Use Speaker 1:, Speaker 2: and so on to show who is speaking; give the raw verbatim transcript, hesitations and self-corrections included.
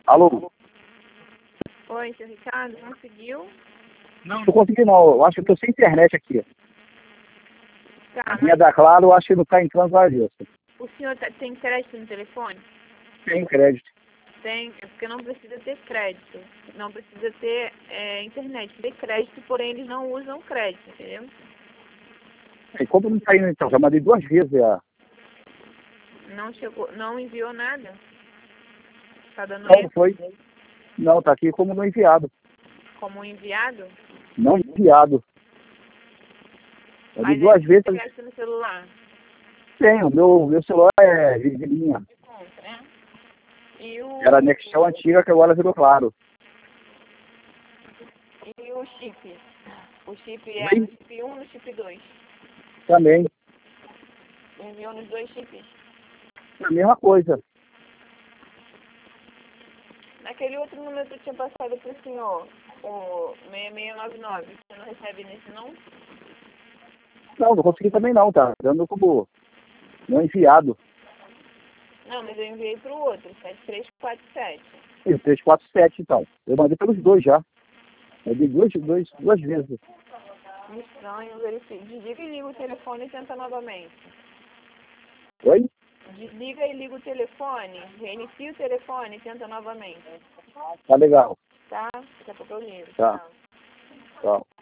Speaker 1: Alô?
Speaker 2: Oi, seu Ricardo, conseguiu?
Speaker 1: Não, não consegui não. Eu acho que eu tô sem internet aqui.
Speaker 2: Tá,
Speaker 1: A minha
Speaker 2: mas
Speaker 1: da Claro, eu acho que não tá entrando lá disso.
Speaker 2: o senhor tá- tem crédito no telefone?
Speaker 1: Tem crédito.
Speaker 2: Tem, é porque não precisa ter crédito. Não precisa ter é, internet. Tem crédito, porém eles não usam crédito, entendeu?
Speaker 1: E como não tá indo então? Já mandei duas vezes já.
Speaker 2: Não chegou, não enviou nada. Tá dando
Speaker 1: Não,
Speaker 2: erro
Speaker 1: foi. Não, tá aqui como não enviado.
Speaker 2: como enviado,
Speaker 1: Não enviado. Mandei
Speaker 2: mas
Speaker 1: duas
Speaker 2: ele
Speaker 1: vezes.
Speaker 2: tem crédito no celular.
Speaker 1: Tenho. Meu, meu celular é vermelhinha.
Speaker 2: De compra, né? E o,
Speaker 1: Era a Nextel antiga que agora virou Claro.
Speaker 2: e o chip? O chip é
Speaker 1: Oi?
Speaker 2: no chip um e no chip dois.
Speaker 1: Também.
Speaker 2: Enviou nos dois chips.
Speaker 1: A mesma coisa.
Speaker 2: Naquele outro número que eu tinha passado para o senhor, o seis seis nove nove, você não recebe nesse não?
Speaker 1: Não, não consegui também não, tá? Dando como não enviado.
Speaker 2: Não, mas eu enviei para o outro, sete três quatro sete.
Speaker 1: Isso, três quatro sete então. Eu mandei pelos dois já. Mandei duas, duas, duas vezes.
Speaker 2: Estranho, verifique. Desliga e liga o telefone e tenta novamente.
Speaker 1: Oi?
Speaker 2: Desliga e liga o telefone, reinicia o telefone e tenta novamente.
Speaker 1: Tá legal.
Speaker 2: Tá? Daqui a pouco eu ligo.
Speaker 1: Tá.
Speaker 2: Tchau.
Speaker 1: Tchau.